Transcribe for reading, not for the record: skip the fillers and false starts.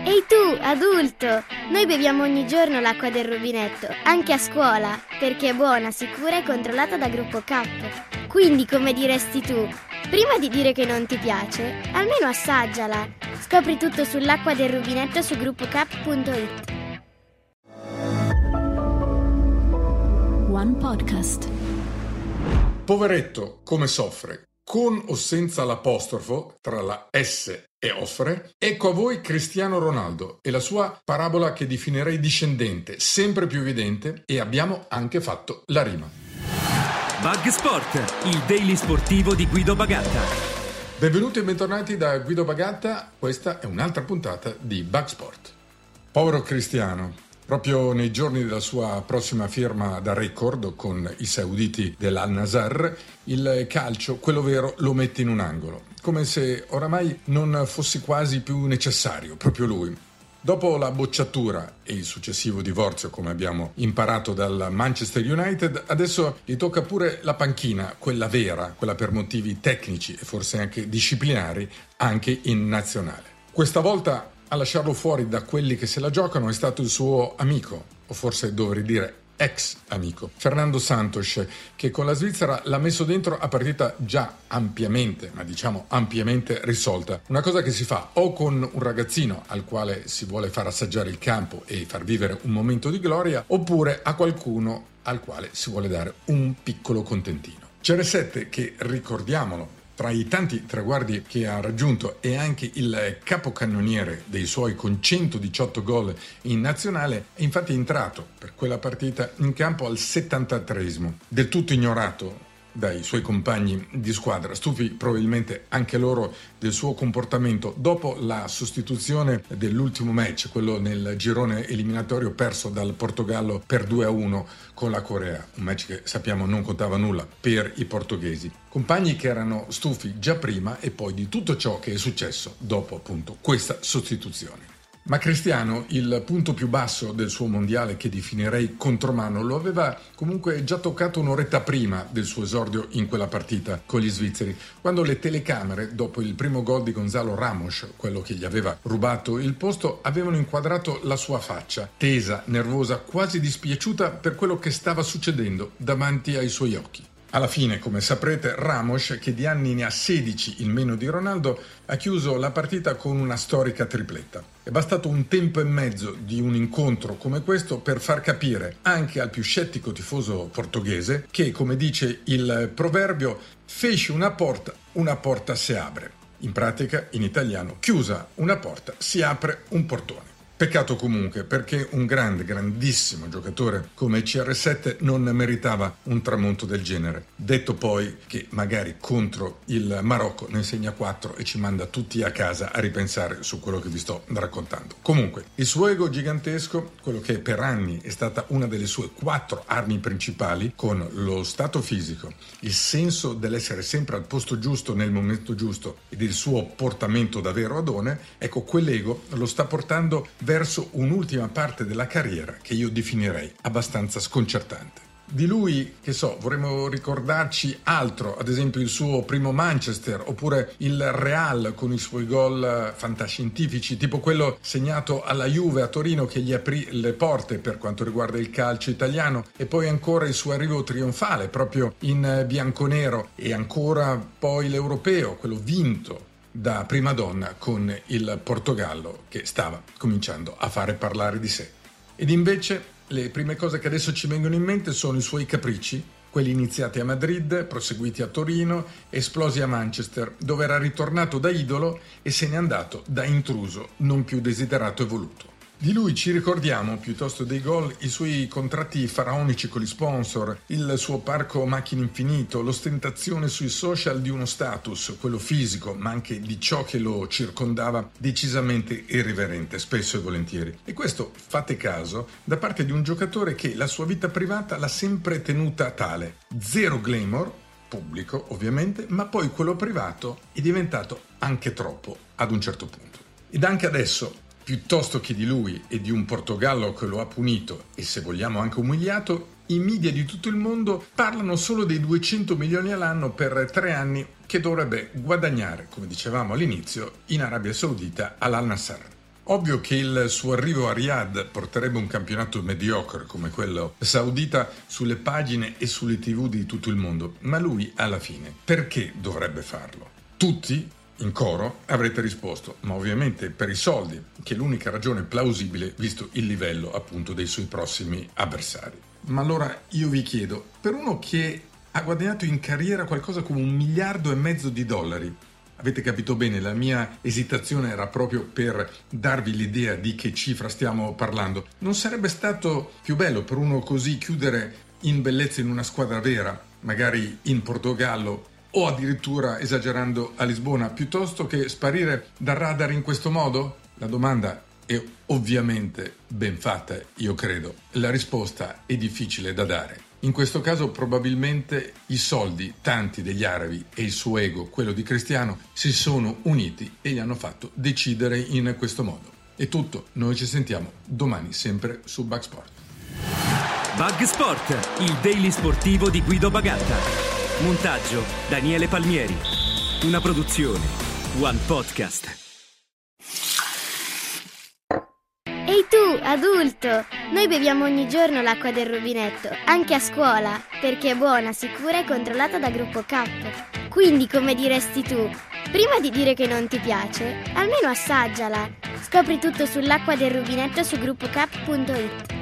Ehi tu, adulto! Noi beviamo ogni giorno l'acqua del rubinetto, anche a scuola, perché è buona, sicura e controllata da Gruppo K. Quindi, come diresti tu, prima di dire che non ti piace, almeno assaggiala. Scopri tutto sull'acqua del rubinetto su gruppok.it. One Podcast. Poveretto, come soffre, con o senza l'apostrofo tra la S e offre. Ecco a voi Cristiano Ronaldo e la sua parabola che definirei discendente, sempre più evidente, e abbiamo anche fatto la rima. Bug Sport, il daily sportivo di Guido Bagatta. Benvenuti e bentornati da Guido Bagatta, questa è un'altra puntata di Bug Sport. Povero Cristiano, proprio nei giorni della sua prossima firma da record con i sauditi dell'Al-Nassr, il calcio, quello vero, lo mette in un angolo, come se oramai non fosse quasi più necessario, proprio lui. Dopo la bocciatura e il successivo divorzio, come abbiamo imparato dal Manchester United, adesso gli tocca pure la panchina, quella vera, quella per motivi tecnici e forse anche disciplinari, anche in nazionale. Questa volta a lasciarlo fuori da quelli che se la giocano è stato il suo amico, o forse dovrei dire ex amico, Fernando Santos, che con la Svizzera l'ha messo dentro a partita già ampiamente, ma diciamo ampiamente risolta. Una cosa che si fa o con un ragazzino al quale si vuole far assaggiare il campo e far vivere un momento di gloria, oppure a qualcuno al quale si vuole dare un piccolo contentino. CR7 che, ricordiamolo, tra i tanti traguardi che ha raggiunto è anche il capocannoniere dei suoi con 118 gol in nazionale, è infatti entrato per quella partita in campo al 73esimo, del tutto ignorato dai suoi compagni di squadra, stufi probabilmente anche loro del suo comportamento dopo la sostituzione dell'ultimo match, quello nel girone eliminatorio perso dal Portogallo per 2-1 con la Corea, un match che sappiamo non contava nulla per i portoghesi. Compagni che erano stufi già prima e poi di tutto ciò che è successo dopo appunto questa sostituzione. Ma Cristiano, il punto più basso del suo mondiale, che definirei contromano, lo aveva comunque già toccato un'oretta prima del suo esordio in quella partita con gli svizzeri, quando le telecamere, dopo il primo gol di Gonzalo Ramos, quello che gli aveva rubato il posto, avevano inquadrato la sua faccia, tesa, nervosa, quasi dispiaciuta per quello che stava succedendo davanti ai suoi occhi. Alla fine, come saprete, Ramos, che di anni ne ha 16 in meno di Ronaldo, ha chiuso la partita con una storica tripletta. È bastato un tempo e mezzo di un incontro come questo per far capire anche al più scettico tifoso portoghese che, come dice il proverbio, fesce una porta si apre. In pratica, in italiano, chiusa una porta, si apre un portone. Peccato comunque, perché un grandissimo giocatore come CR7 non meritava un tramonto del genere. Detto poi che magari contro il Marocco ne segna 4 e ci manda tutti a casa a ripensare su quello che vi sto raccontando. Comunque, il suo ego gigantesco, quello che per anni è stata una delle sue 4 armi principali, con lo stato fisico, il senso dell'essere sempre al posto giusto nel momento giusto ed il suo portamento da vero adone, ecco, quell'ego lo sta portando verso un'ultima parte della carriera che io definirei abbastanza sconcertante. Di lui, che so, vorremmo ricordarci altro, ad esempio il suo primo Manchester, oppure il Real con i suoi gol fantascientifici, tipo quello segnato alla Juve a Torino che gli aprì le porte per quanto riguarda il calcio italiano, e poi ancora il suo arrivo trionfale proprio in bianconero, e ancora poi l'Europeo, quello vinto da prima donna con il Portogallo, che stava cominciando a fare parlare di sé. Ed invece le prime cose che adesso ci vengono in mente sono i suoi capricci, quelli iniziati a Madrid, proseguiti a Torino, esplosi a Manchester, dove era ritornato da idolo e se n'è andato da intruso non più desiderato e voluto. Di lui ci ricordiamo, piuttosto dei gol, i suoi contratti faraonici con gli sponsor, il suo parco macchine infinito, l'ostentazione sui social di uno status, quello fisico, ma anche di ciò che lo circondava, decisamente irriverente, spesso e volentieri. E questo, fate caso, da parte di un giocatore che la sua vita privata l'ha sempre tenuta tale. Zero glamour, pubblico ovviamente, ma poi quello privato è diventato anche troppo ad un certo punto. Ed anche adesso, piuttosto che di lui e di un Portogallo che lo ha punito e, se vogliamo, anche umiliato, i media di tutto il mondo parlano solo dei 200 milioni all'anno per 3 anni che dovrebbe guadagnare, come dicevamo all'inizio, in Arabia Saudita all'Al-Nassr. Ovvio che il suo arrivo a Riyadh porterebbe un campionato mediocre come quello saudita sulle pagine e sulle TV di tutto il mondo, ma lui alla fine perché dovrebbe farlo? Tutti in coro avrete risposto, ma ovviamente per i soldi, che è l'unica ragione plausibile visto il livello appunto dei suoi prossimi avversari. Ma allora io vi chiedo, per uno che ha guadagnato in carriera qualcosa come $1,5 miliardi, avete capito bene, la mia esitazione era proprio per darvi l'idea di che cifra stiamo parlando. Non sarebbe stato più bello per uno così chiudere in bellezza in una squadra vera, magari in Portogallo o addirittura, esagerando, a Lisbona, piuttosto che sparire dal radar in questo modo? La domanda è ovviamente ben fatta, io credo. La risposta è difficile da dare. In questo caso probabilmente i soldi, tanti degli arabi, e il suo ego, quello di Cristiano, si sono uniti e gli hanno fatto decidere in questo modo. È tutto, noi ci sentiamo domani sempre su Bug Sport. Bug Sport, il daily sportivo di Guido Bagatta. Montaggio Daniele Palmieri. Una produzione One Podcast. Ehi tu, adulto! Noi beviamo ogni giorno l'acqua del rubinetto, anche a scuola, perché è buona, sicura e controllata da Gruppo K. Quindi, come diresti tu, prima di dire che non ti piace, almeno assaggiala. Scopri tutto sull'acqua del rubinetto su gruppok.it.